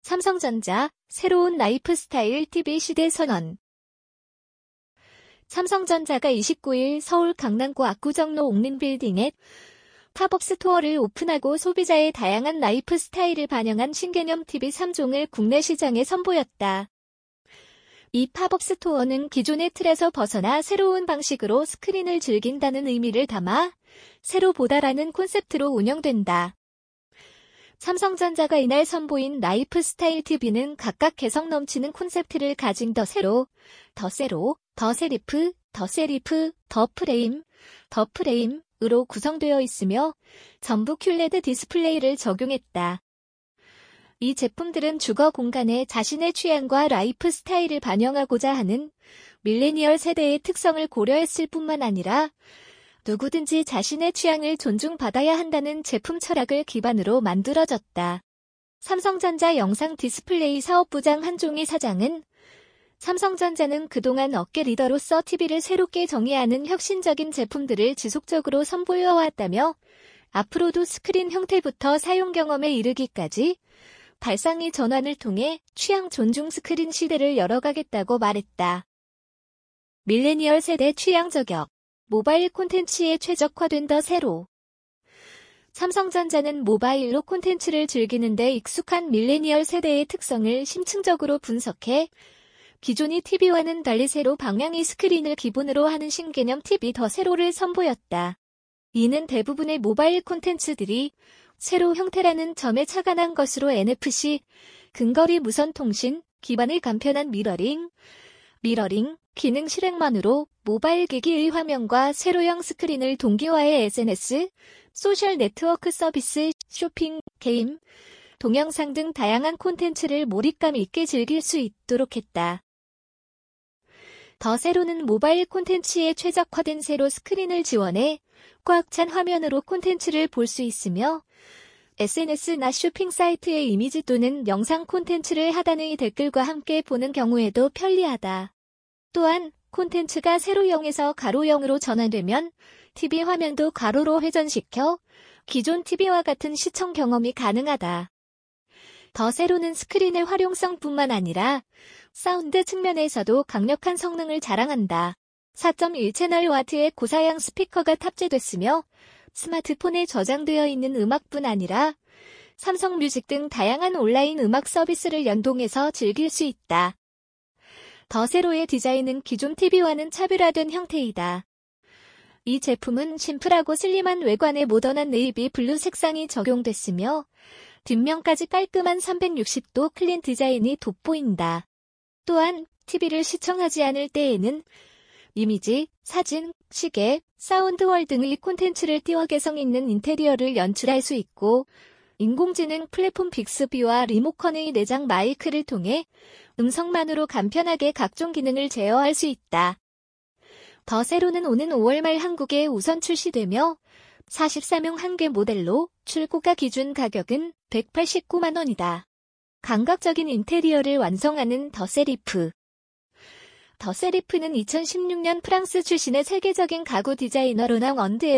삼성전자, 새로운 라이프스타일 TV 시대 선언. 삼성전자가 29일 서울 강남구 압구정로 옥린빌딩에 팝업 스토어를 오픈하고 소비자의 다양한 라이프 스타일을 반영한 신개념 TV 3종을 국내 시장에 선보였다. 이 팝업 스토어는 기존의 틀에서 벗어나 새로운 방식으로 스크린을 즐긴다는 의미를 담아 새로 보다라는 콘셉트로 운영된다. 삼성전자가 이날 선보인 라이프 스타일 TV는 각각 개성 넘치는 콘셉트를 가진 더 세로, 더 세리프, 더 프레임으로 구성되어 있으며 전부 큐레드 디스플레이를 적용했다. 이 제품들은 주거 공간에 자신의 취향과 라이프 스타일을 반영하고자 하는 밀레니얼 세대의 특성을 고려했을 뿐만 아니라 누구든지 자신의 취향을 존중받아야 한다는 제품 철학을 기반으로 만들어졌다. 삼성전자 영상 디스플레이 사업부장 한종희 사장은 삼성전자는 그동안 업계 리더로서 TV를 새롭게 정의하는 혁신적인 제품들을 지속적으로 선보여왔다며 앞으로도 스크린 형태부터 사용 경험에 이르기까지 발상의 전환을 통해 취향 존중 스크린 시대를 열어가겠다고 말했다. 밀레니얼 세대 취향 저격, 모바일 콘텐츠에 최적화된 더 세로. 삼성전자는 모바일로 콘텐츠를 즐기는 데 익숙한 밀레니얼 세대의 특성을 심층적으로 분석해 기존의 TV와는 달리 세로 방향의 스크린을 기본으로 하는 신개념 TV 더 세로를 선보였다. 이는 대부분의 모바일 콘텐츠들이 세로 형태라는 점에 착안한 것으로 NFC, 근거리 무선 통신, 기반의 간편한 미러링 기능 실행만으로 모바일 기기의 화면과 세로형 스크린을 동기화해 SNS, 소셜 네트워크 서비스, 쇼핑, 게임, 동영상 등 다양한 콘텐츠를 몰입감 있게 즐길 수 있도록 했다. 더 세로는 모바일 콘텐츠에 최적화된 세로 스크린을 지원해 꽉 찬 화면으로 콘텐츠를 볼 수 있으며 SNS나 쇼핑 사이트의 이미지 또는 영상 콘텐츠를 하단의 댓글과 함께 보는 경우에도 편리하다. 또한 콘텐츠가 세로형에서 가로형으로 전환되면 TV 화면도 가로로 회전시켜 기존 TV와 같은 시청 경험이 가능하다. 더 세로는 스크린의 활용성뿐만 아니라 사운드 측면에서도 강력한 성능을 자랑한다. 4.1채널 W의 고사양 스피커가 탑재됐으며 스마트폰에 저장되어 있는 음악뿐 아니라 삼성 뮤직 등 다양한 온라인 음악 서비스를 연동해서 즐길 수 있다. 더 세로의 디자인은 기존 TV와는 차별화된 형태이다. 이 제품은 심플하고 슬림한 외관에 모던한 네이비 블루 색상이 적용됐으며 뒷면까지 깔끔한 360도 클린 디자인이 돋보인다. 또한 TV를 시청하지 않을 때에는 이미지, 사진, 시계, 사운드월 등의 콘텐츠를 띄워 개성 있는 인테리어를 연출할 수 있고 인공지능 플랫폼 빅스비와 리모컨의 내장 마이크를 통해 음성만으로 간편하게 각종 기능을 제어할 수 있다. 더 세로는 오는 5월 말 한국에 우선 출시되며 44명 한개 모델로 출고가 기준 가격은 189만 원이다. 감각적인 인테리어를 완성하는 더 세리프는 2016년 프랑스 출신의 세계적인 가구 디자이너 로난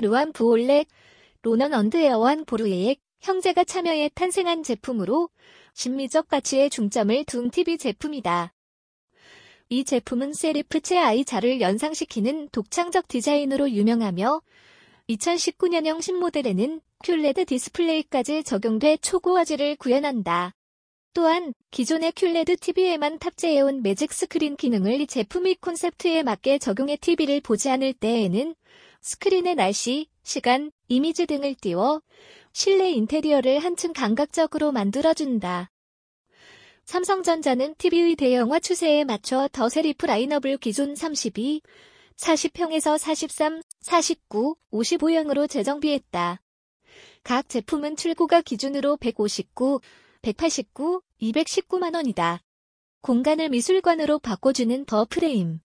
언드에어완 보르에의 형제가 참여해 탄생한 제품으로 심미적 가치에 중점을 둔 TV 제품이다. 이 제품은 세리프 최아이자를 연상시키는 독창적 디자인으로 유명하며 2019년형 신모델에는 큐레드 디스플레이까지 적용돼 초고화질을 구현한다. 또한 기존의 큐레드 TV에만 탑재해온 매직 스크린 기능을 이 제품의 콘셉트에 맞게 적용해 TV를 보지 않을 때에는 스크린에 날씨, 시간, 이미지 등을 띄워 실내 인테리어를 한층 감각적으로 만들어준다. 삼성전자는 TV의 대형화 추세에 맞춰 더 세리프 라인업을 기존 32, 40형에서 43, 49, 55형으로 재정비했다. 각 제품은 출고가 기준으로 159, 189, 219만 원이다. 공간을 미술관으로 바꿔주는 더 프레임은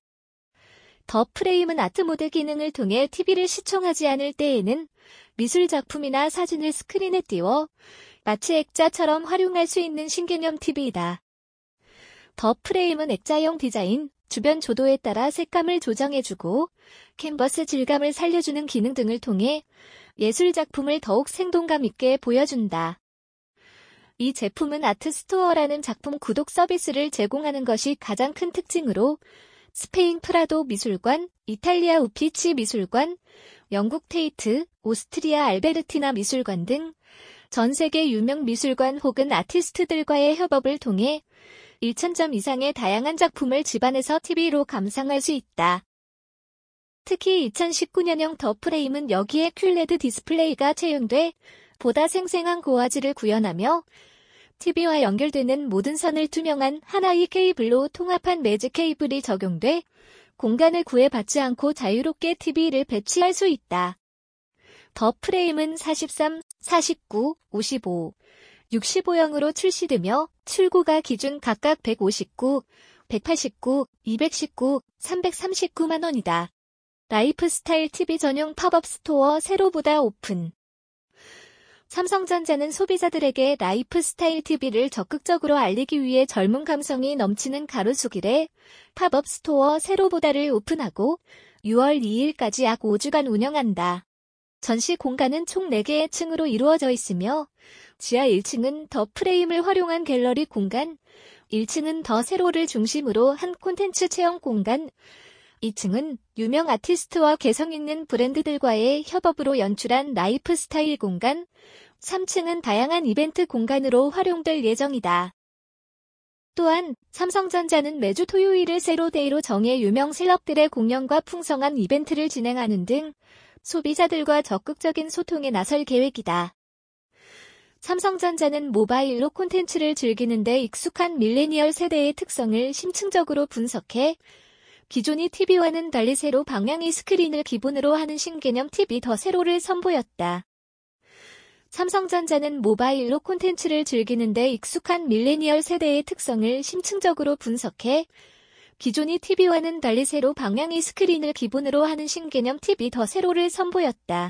아트모드 기능을 통해 TV를 시청하지 않을 때에는 미술 작품이나 사진을 스크린에 띄워 마치 액자처럼 활용할 수 있는 신개념 TV이다. 더 프레임은 액자형 디자인, 주변 조도에 따라 색감을 조정해주고 캔버스 질감을 살려주는 기능 등을 통해 예술 작품을 더욱 생동감 있게 보여준다. 이 제품은 아트스토어라는 작품 구독 서비스를 제공하는 것이 가장 큰 특징으로 스페인 프라도 미술관, 이탈리아 우피치 미술관, 영국 테이트, 오스트리아 알베르티나 미술관 등 전 세계 유명 미술관 혹은 아티스트들과의 협업을 통해 1,000점 이상의 다양한 작품을 집안에서 TV로 감상할 수 있다. 특히 2019년형 더 프레임은 여기에 큐레드 디스플레이가 채용돼 보다 생생한 고화질을 구현하며 TV와 연결되는 모든 선을 투명한 하나의 케이블로 통합한 매직 케이블이 적용돼 공간을 구애받지 않고 자유롭게 TV를 배치할 수 있다. 더 프레임은 43, 49, 55, 65형으로 출시되며 출고가 기준 각각 159, 189, 219, 339만 원이다. 라이프스타일 TV 전용 팝업 스토어 새로보다 오픈. 삼성전자는 소비자들에게 라이프스타일 TV를 적극적으로 알리기 위해 젊은 감성이 넘치는 가로수길에 팝업 스토어 새로보다를 오픈하고 6월 2일까지 약 5주간 운영한다. 전시 공간은 총 4개의 층으로 이루어져 있으며 지하 1층은 더 프레임을 활용한 갤러리 공간, 1층은 더 세로를 중심으로 한 콘텐츠 체험 공간, 2층은 유명 아티스트와 개성 있는 브랜드들과의 협업으로 연출한 라이프 스타일 공간, 3층은 다양한 이벤트 공간으로 활용될 예정이다. 또한 삼성전자는 매주 토요일을 세로데이로 정해 유명 셀럽들의 공연과 풍성한 이벤트를 진행하는 등 소비자들과 적극적인 소통에 나설 계획이다. 삼성전자는 모바일로 콘텐츠를 즐기는 데 익숙한 밀레니얼 세대의 특성을 심층적으로 분석해 기존의 TV와는 달리 세로 방향의 스크린을 기본으로 하는 신개념 TV 더 세로를 선보였다. 삼성전자는 모바일로 콘텐츠를 즐기는 데 익숙한 밀레니얼 세대의 특성을 심층적으로 분석해 기존의 TV와는 달리 세로 방향의 스크린을 기본으로 하는 신개념 TV 더 세로를 선보였다.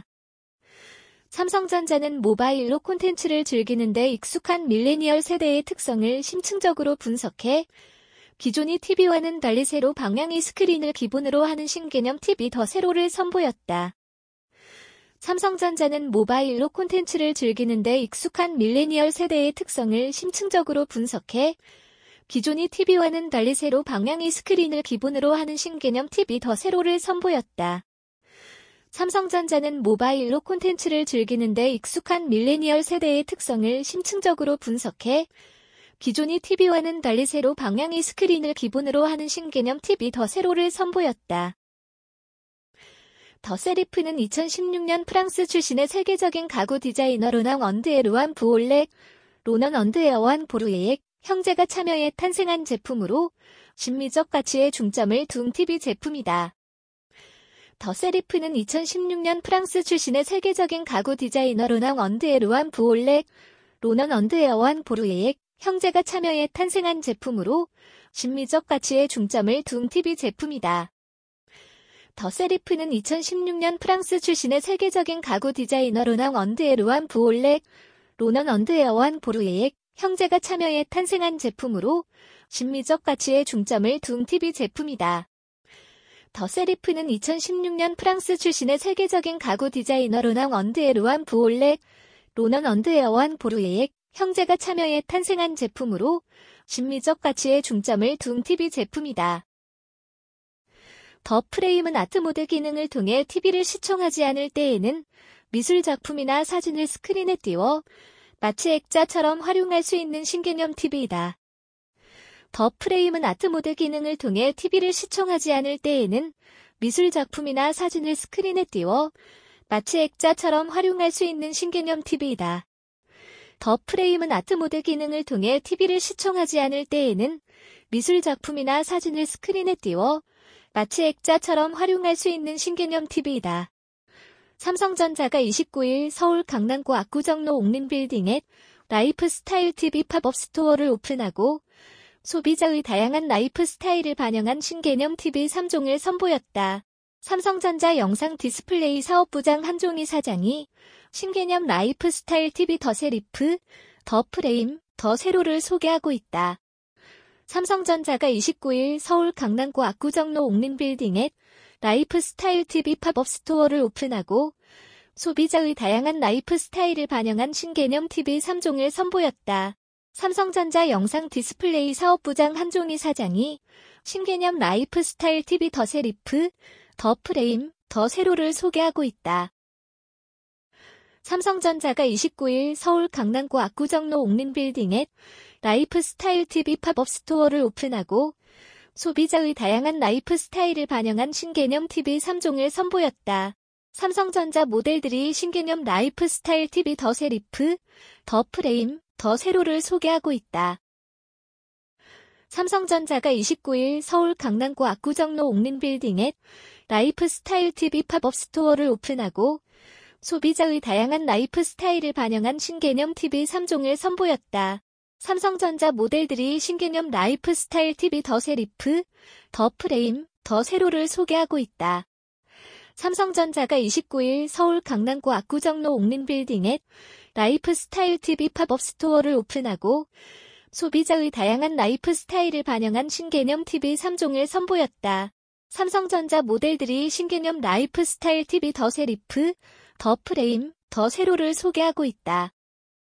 삼성전자는 모바일로 콘텐츠를 즐기는 데 익숙한 밀레니얼 세대의 특성을 심층적으로 분석해 기존의 TV와는 달리 세로 방향의 스크린을 기본으로 하는 신개념 TV 더 세로를 선보였다. 삼성전자는 모바일로 콘텐츠를 즐기는 데 익숙한 밀레니얼 세대의 특성을 심층적으로 분석해 기존의 TV와는 달리 세로 방향의 스크린을 기본으로 하는 신개념 TV 더 세로를 선보였다. 삼성전자는 모바일로 콘텐츠를 즐기는 데 익숙한 밀레니얼 세대의 특성을 심층적으로 분석해 기존의 TV와는 달리 세로 방향의 스크린을 기본으로 하는 신개념 TV 더 세로를 선보였다. 더 세리프는 2016년 프랑스 출신의 세계적인 가구 디자이너 로낭 언드에르완 부올렉, 로넌 언드에어완 보르에의 형제가 참여해 탄생한 제품으로 심미적 가치에 중점을 둔 TV 제품이다. 더 세리프는 2016년 프랑스 출신의 세계적인 가구 디자이너 로낭 언드에르완 부올렉, 로넌 언드에어완 보르에의 형제가 참여해 탄생한 제품으로 심미적 가치에 중점을 둔 TV 제품이다. 더 세리프는 2016년 프랑스 출신의 세계적인 가구 디자이너 로낭 언드에르완 부올렉, 로넌 언드에어완 보르에의 형제가 참여해 탄생한 제품으로 심미적 가치에 중점을 둔 TV 제품이다. 더 세리프는 2016년 프랑스 출신의 세계적인 가구 디자이너 로낭 언드에르완 부올렉, 로넌 언드에어완 보르에의 형제가 참여해 탄생한 제품으로 심미적 가치에 중점을 둔 TV 제품이다. 더 프레임은 아트모드 기능을 통해 TV를 시청하지 않을 때에는 미술 작품이나 사진을 스크린에 띄워 마치 액자처럼 활용할 수 있는 신개념 TV이다. 더 프레임은 아트모드 기능을 통해 TV를 시청하지 않을 때에는 미술 작품이나 사진을 스크린에 띄워 마치 액자처럼 활용할 수 있는 신개념 TV이다. 더 프레임은 아트모드 기능을 통해 TV를 시청하지 않을 때에는 미술 작품이나 사진을 스크린에 띄워 마치 액자처럼 활용할 수 있는 신개념 TV이다. 삼성전자가 29일 서울 강남구 압구정로 옥린빌딩에 라이프 스타일 TV 팝업 스토어를 오픈하고 소비자의 다양한 라이프 스타일을 반영한 신개념 TV 3종을 선보였다. 삼성전자 영상 디스플레이 사업부장 한종희 사장이 신개념 라이프 스타일 TV 더 세리프, 더 프레임, 더 세로를 소개하고 있다. 삼성전자가 29일 서울 강남구 압구정로 옥린빌딩에 라이프 스타일 TV 팝업 스토어를 오픈하고 소비자의 다양한 라이프 스타일을 반영한 신개념 TV 3종을 선보였다. 삼성전자 영상 디스플레이 사업부장 한종희 사장이 신개념 라이프 스타일 TV 더 세리프, 더 프레임, 더 세로를 소개하고 있다. 삼성전자가 29일 서울 강남구 압구정로 옥린빌딩에 라이프 스타일 TV 팝업 스토어를 오픈하고 소비자의 다양한 라이프 스타일을 반영한 신개념 TV 3종을 선보였다. 삼성전자 모델들이 신개념 라이프 스타일 TV 더 세리프, 더 프레임, 더 세로를 소개하고 있다. 삼성전자가 29일 서울 강남구 압구정로 옥린빌딩에 라이프 스타일 TV 팝업 스토어를 오픈하고 소비자의 다양한 라이프 스타일을 반영한 신개념 TV 3종을 선보였다. 삼성전자 모델들이 신개념 라이프 스타일 TV 더 세리프, 더 프레임, 더 세로를 소개하고 있다. 삼성전자가 29일 서울 강남구 압구정로 옥린빌딩에 라이프 스타일 TV 팝업 스토어를 오픈하고 소비자의 다양한 라이프 스타일을 반영한 신개념 TV 3종을 선보였다. 삼성전자 모델들이 신개념 라이프 스타일 TV 더 세리프, 더 프레임, 더 세로를 소개하고 있다.